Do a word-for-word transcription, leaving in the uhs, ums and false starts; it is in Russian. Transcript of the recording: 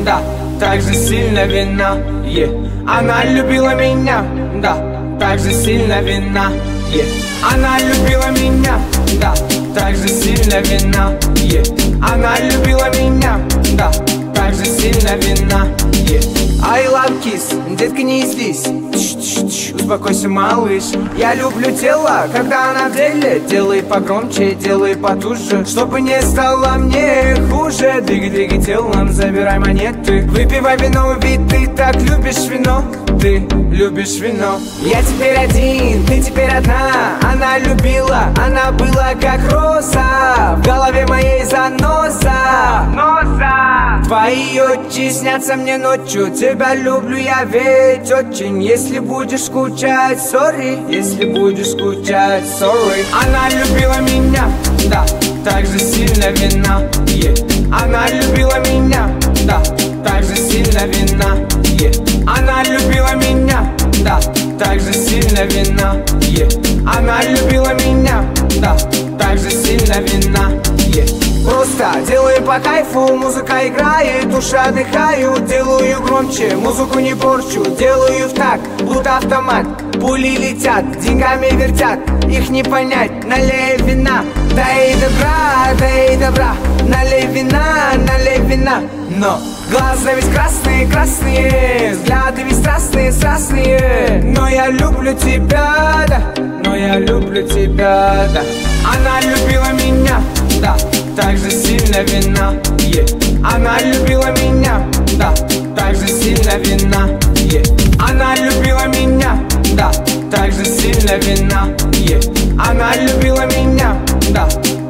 да, так же сильно вина, yeah. Она любила меня, да, так же сильно вина, yeah. Она любила меня, да, так же сильно вина, yeah. Она любила меня, да, так же сильно вина, yeah. I love kiss, детка, не злись, успокойся, малыш. Я люблю тело, когда она в деле. Делай погромче, делай потуже, чтобы не стало мне хуже. Двигай, двигай телом, забирай монеты. Выпивай вино, ведь ты так любишь вино. Ты любишь вино. Я теперь один, ты теперь одна. Она любила, она была как роза. В голове моей заноза, носа. Твои очи снятся мне ночью. Тебя люблю я ведь очень. Если будешь скучать, sorry. Если будешь скучать, sorry. Она любила меня, да, так же сильно вина, yeah. Она любила меня, да, так же сильно вина, yeah. Она любила меня, да, так же сильно вина, yeah. Она любила меня, да, так же сильно вина, yeah. Просто делаю по кайфу, музыка играет, душа отдыхаю. Делаю громче, музыку не порчу. Делаю в так, будто автомат. Пули летят, деньгами вертят, их не понять. Налей вина, дай добра, дай добра. Налей вина, налей вина. Но глаза ведь красные, красные, взгляды ведь страстные, страстные. Но я люблю тебя, да, но я люблю тебя, да. Она любила меня, да, так же сильно вина, yeah. Она любила меня, да, так же сильно вина, yeah. Она любила меня, да, так же сильно вина, yeah. Она любила меня, да,